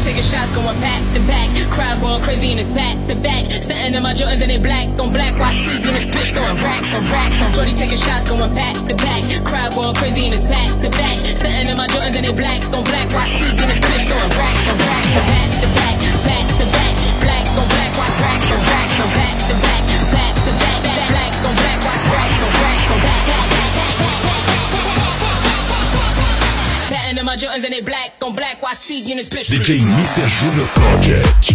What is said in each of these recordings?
taking shots, going back to back. Crowd going crazy and it's back to back. Stunting in my Jordans and they black on black. While she in this bitch throwing racks on racks on. Shorty taking shots, going back to back. Crowd going crazy and it's back to back. Stunting in my Jordans and they black on black. While she in this bitch throwing racks on racks on. Back to back, back to back. Black on black, while racks on racks on. Back to back, back to back. Black on black, while racks on racks on. Batting in my Jordans and they black on black. While she in this bitch. DJ Mr. Junior Project.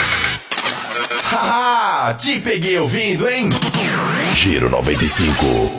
Te peguei ouvindo, hein? Giro 95.